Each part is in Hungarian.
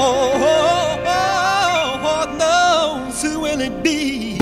knows who will it be?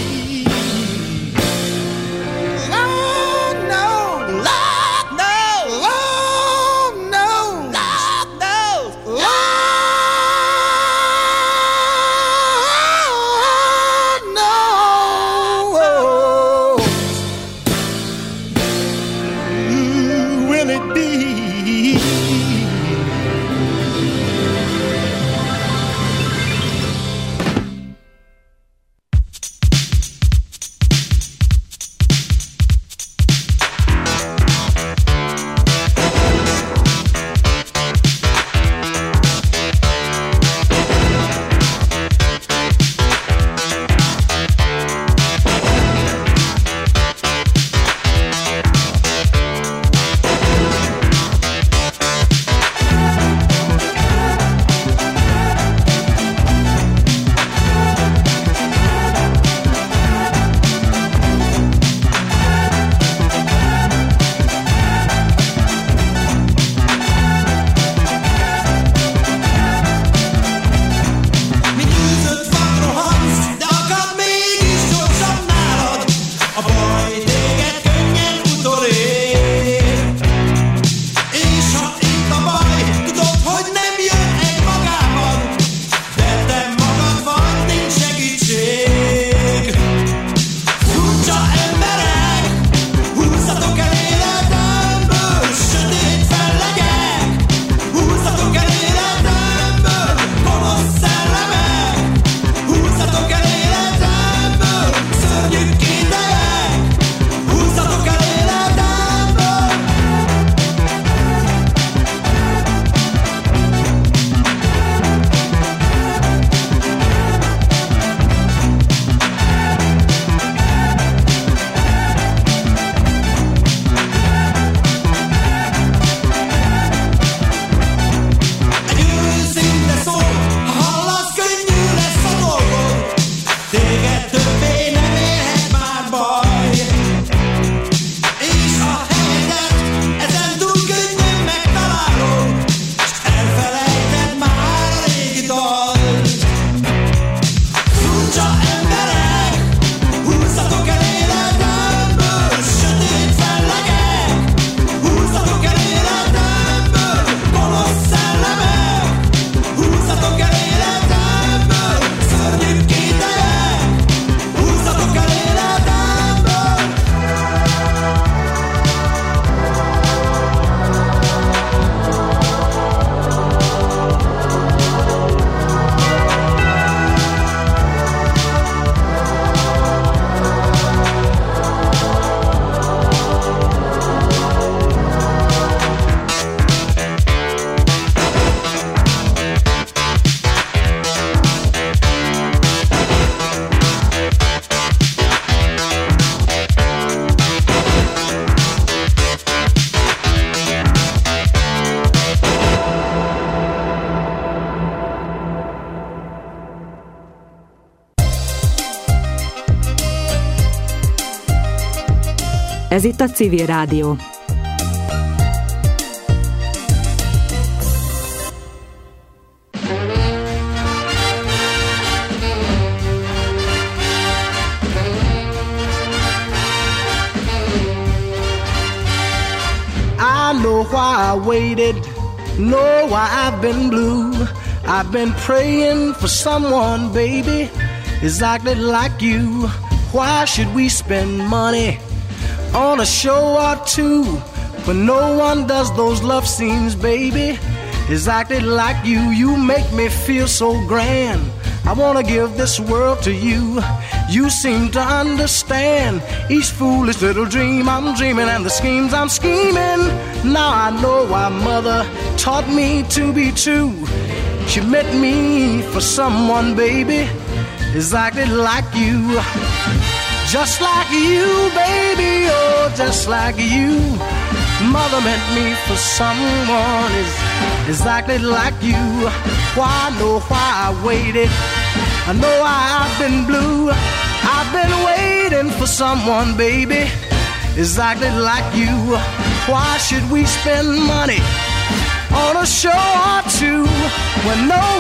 Ez itt a Civil Rádió. I know why I waited, know why I've been blue. I've been praying for someone, baby, exactly like you. Why should we spend money on a show or two when no one does those love scenes, baby, exactly like you? You make me feel so grand. I wanna give this world to you. You seem to understand each foolish little dream I'm dreaming and the schemes I'm scheming. Now I know why mother taught me to be true. She meant me for someone, baby, exactly like you. Just like you, baby, oh, just like you. Mother meant me for someone exactly like you. Why, I know why I waited. I know why I've been blue. I've been waiting for someone, baby, exactly like you. Why should we spend money on a show or two when no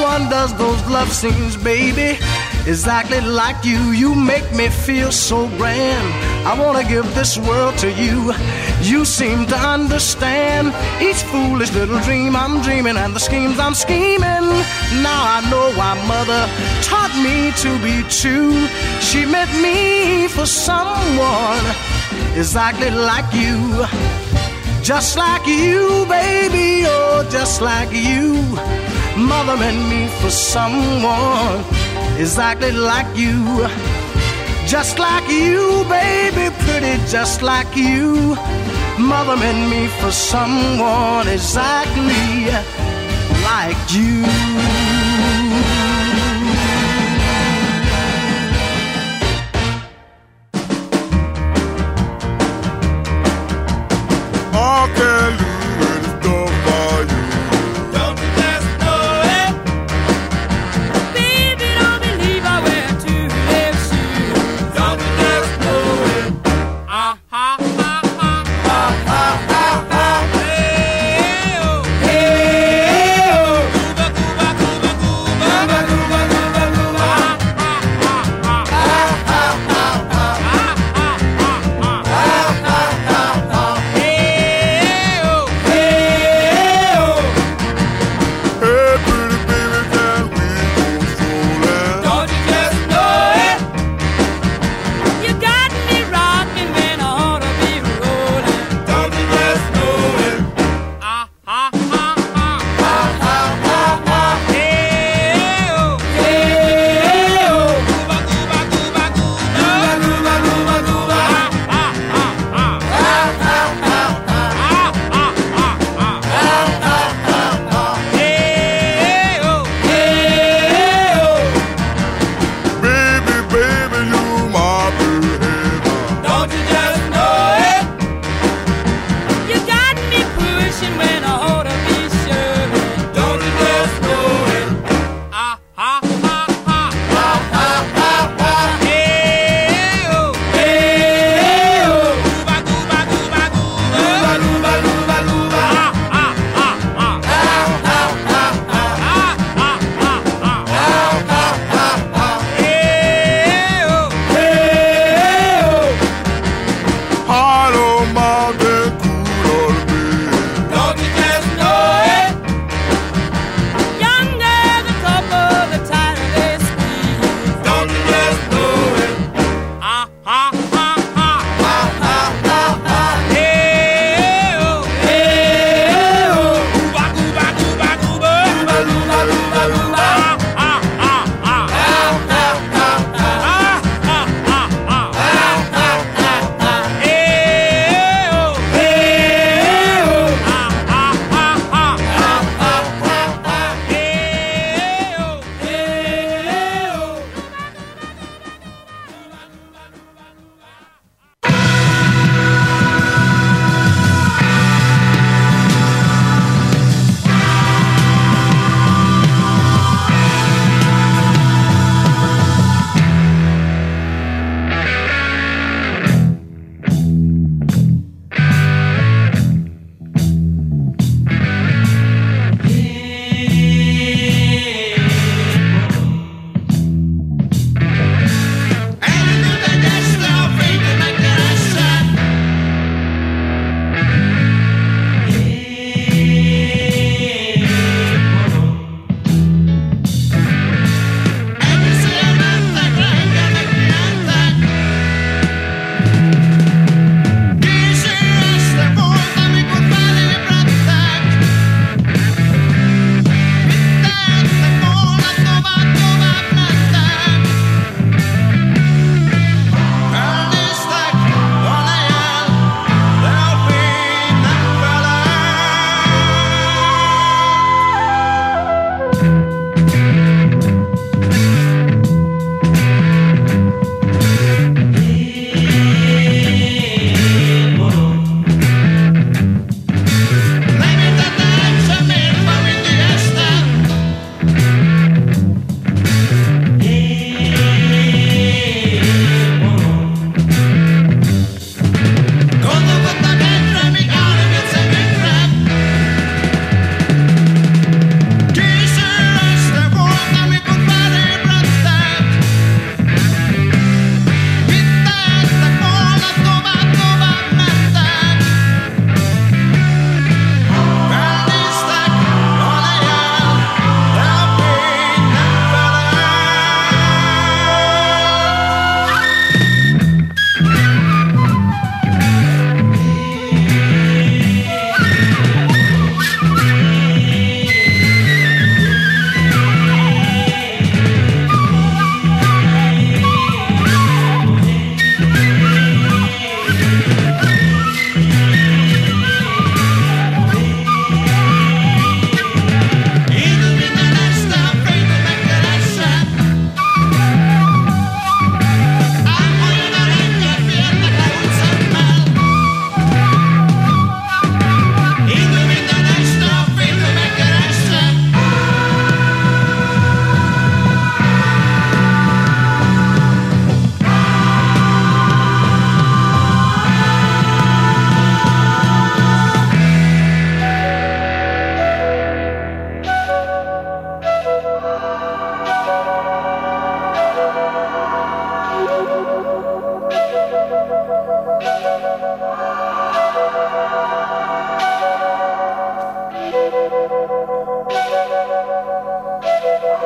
one does those love scenes, baby, exactly like you. You make me feel so grand. I wanna give this world to you. You seem to understand each foolish little dream I'm dreaming and the schemes I'm scheming. Now I know why mother taught me to be true. She meant me for someone exactly like you. Just like you, baby, oh, just like you. Mother meant me for someone exactly like you. Just like you, baby, pretty just like you. Mother meant me for someone exactly like you. Cuba, Cuba.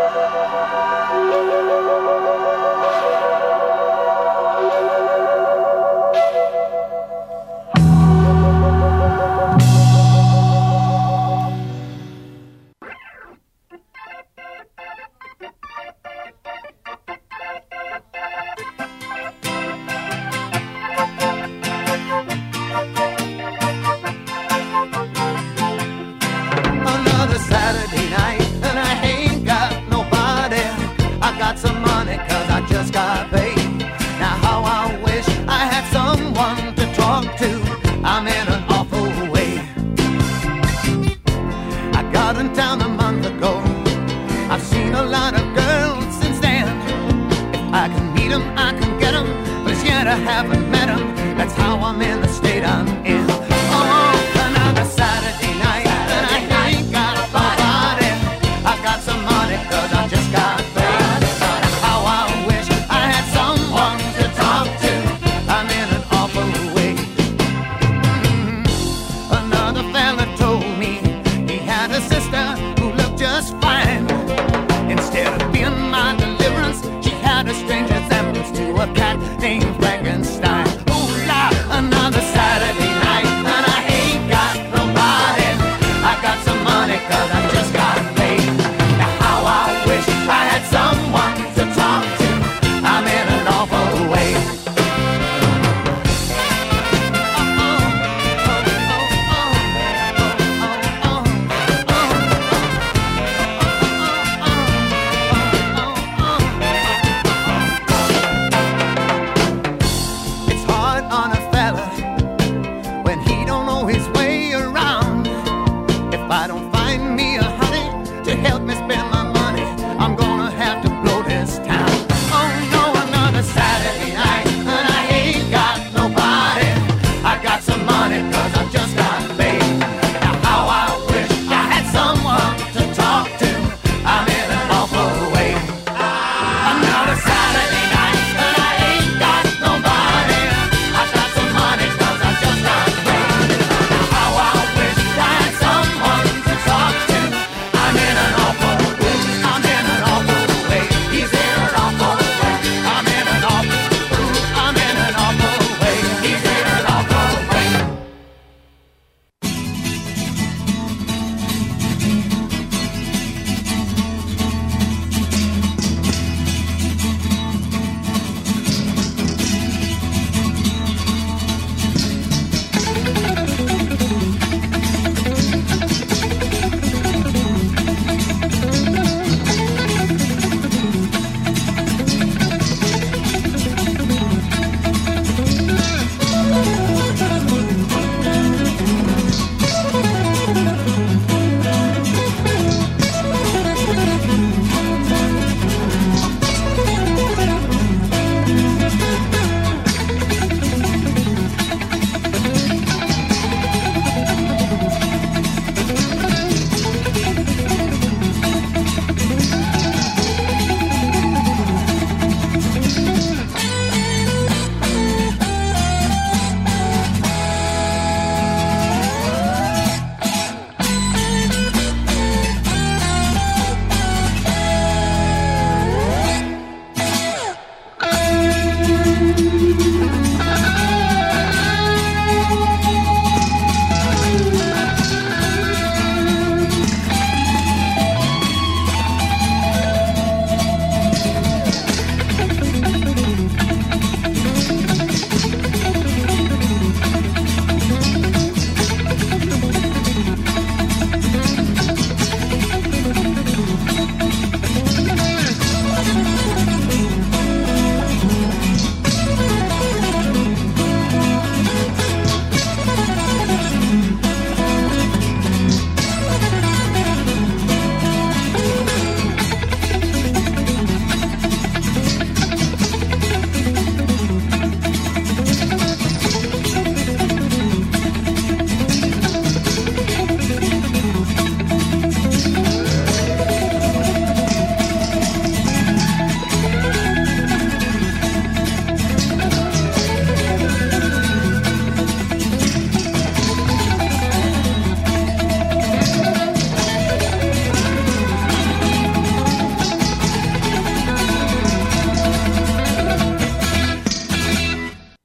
Named Frankenstein. Ooh la, another Saturday night.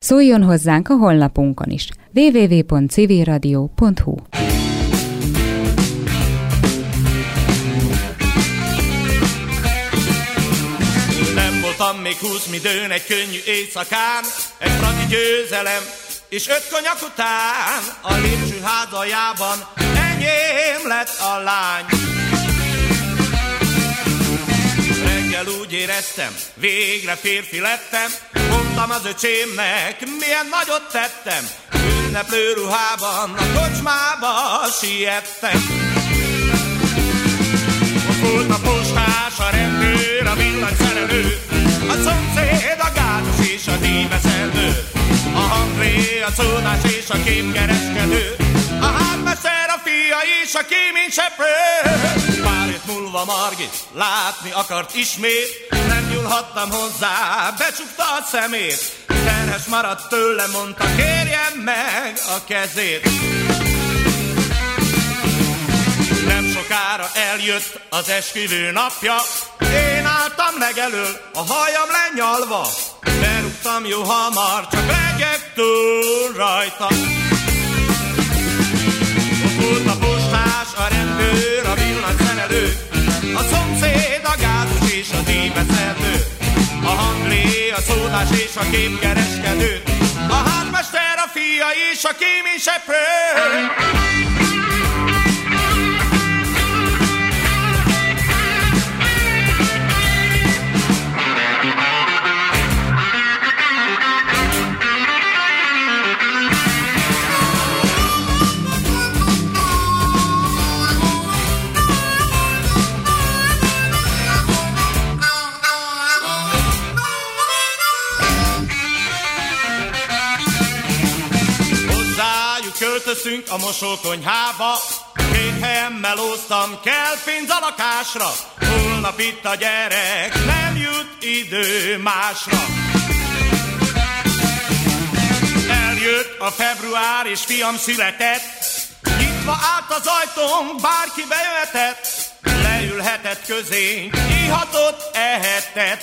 Szóljon hozzánk a honlapunkon is. www.civilradio.hu. Nem voltam még 20 midőn egy könnyű éjszakán, egy fradi győzelem és 5 konyak után a lépcsőház aljában enyém lett a lány. Reggel úgy éreztem, végre férfi lettem, mondtam az öcsémnek, milyen nagyot tettem, ünneplő ruhában a kocsmába siettem. Ott volt a postás, a rendőr, a villanyszerelő, a szomszéd, a gázos és a díjbeszedő, a hangré, a szódás és a képkereskedő, a házmester, a fia és a kéményseprő. Pár hét múlva Margit látni akart ismét, nem nyúlhattam hozzá, becsukta a szemét. Terhes maradt tőle, mondta, kérjem meg a kezét. Nem sokára eljött az esküvő napja, én álltam meg elől, a hajam lenyalva. Berúgtam jó hamar, csak legyek túl rajta. Ott volt a postás, a rendőr, a villanyszerelő, a szomszéd, a gázos és a díjbeszedő, a hanglé, a szódás és a képkereskedő, a házmester, a fia és a kéményseprő. Költözünk a mosókonyhába, 2 helyen melóztam, kell pénz a lakásra. Holnap itt a gyerek, nem jut idő másra. Eljött a február és fiam született, nyitva állt az ajtón, bárki bejöhetett. Leülhetett közénk, ihatott, ehetett.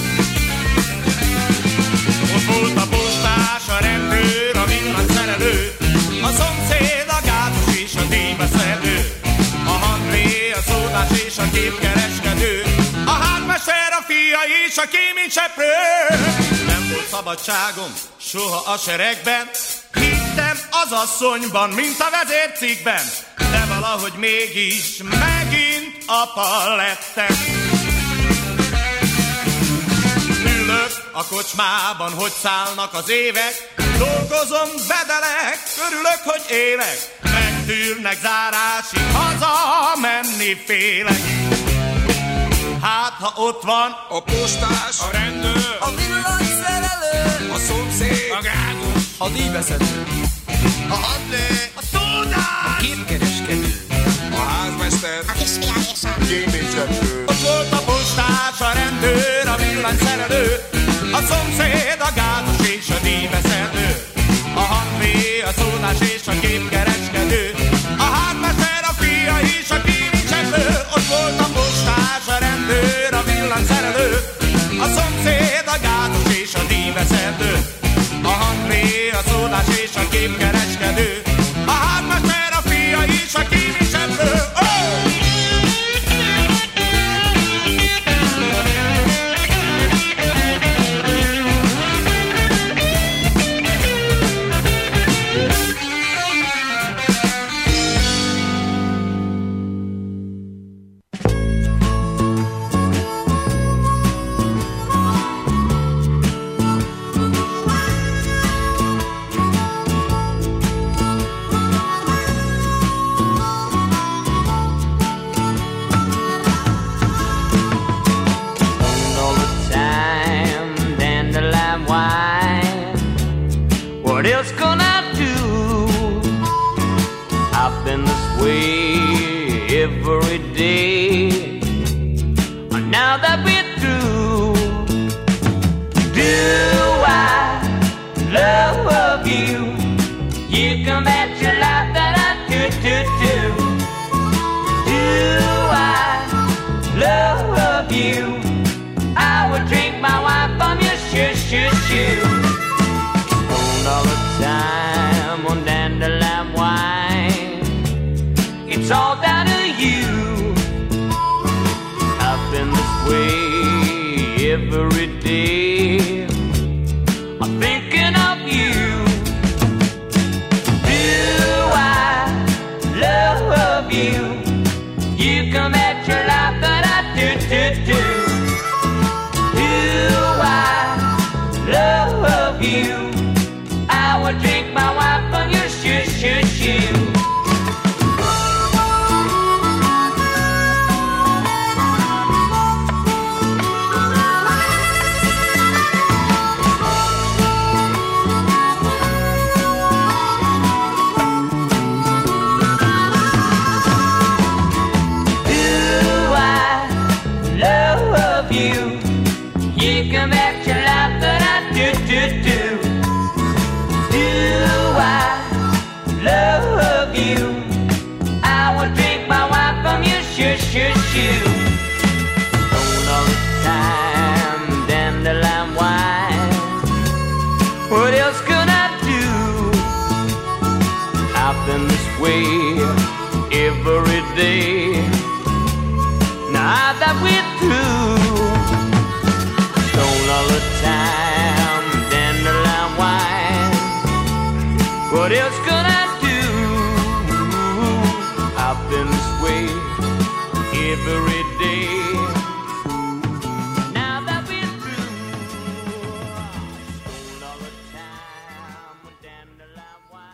Ott volt a postás, a rendőr, a villanyszerelő, a szomszéd, a gázos és a díjbeszedő, a hangré, a szódás és a képkereskedő, a házmester, a fia és a kéményseprő. Nem volt szabadságom soha a seregben, hittem az asszonyban, mint a vezércikkben, de valahogy mégis megint apa lettem. Ülök a kocsmában, hogy szállnak az évek, dolgozom, bedelek, örülök, hogy élek, megtűrnek zárásig, haza menni félek. Hát, ha ott van a postás, a rendőr, a villanyszerelő, a szomszéd, a gázos, a díjbeszedő, a hadlé, a szódás, a képkereskedő, a házmester, a kisfia és a kéményseprő. ott volt a postás, a rendőr, a villanyszerelő, a szomszéd, a gázos és a díjbeszedő, a hangré, a szódás és a képkereskedő, a házmester, a fia és a kéményseprő. Ott volt a postás, a rendőr, a villanyszerelő, a szomszéd, a gázos és a díjbeszedő, a hangré, a szódás és a képkereskedő, a házmester, a fia és a kéményseprő. What else can I do? I've been this way every day. And now that we're through, do I love you? You can bet your life that I do. Do I love you? I would drink my wine from your shoe. been this way every day. I'm thinking of you. Do I love you? You come at your life that I do. Do I love you? I would drink my wife on your shoe. You come at your life that I do. Do I love you? I would drink my wife from your shoe. Don't all the time, dandelion wine. What else could I do? I've been this way every day. Now that we're through. All the time, dandelion wine. What else could I do? I've been this way every day. Now that we're through, all the time, dandelion wine.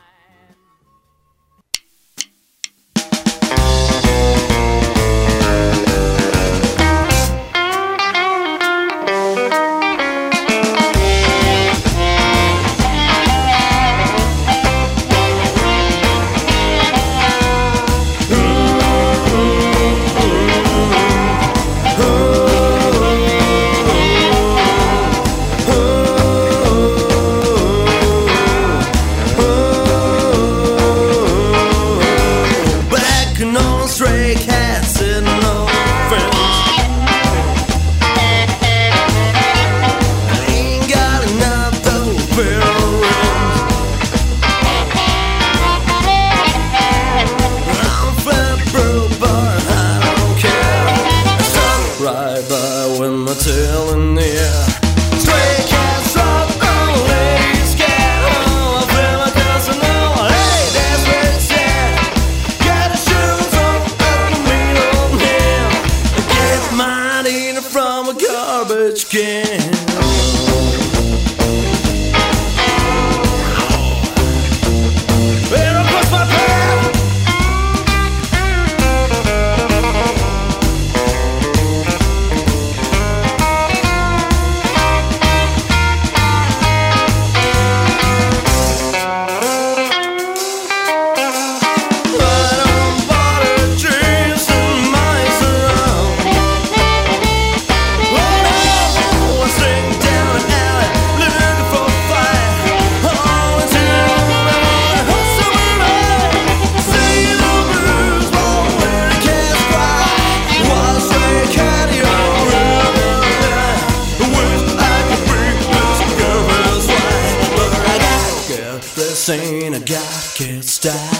Ain't a guy can't style.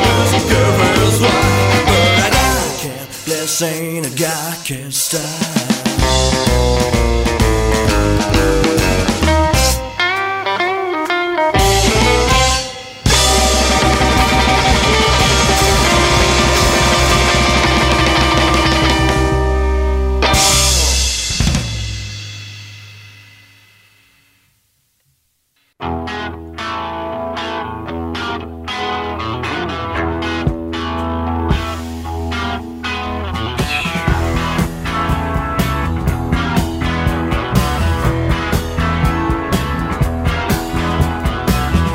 Ain't a guy can style.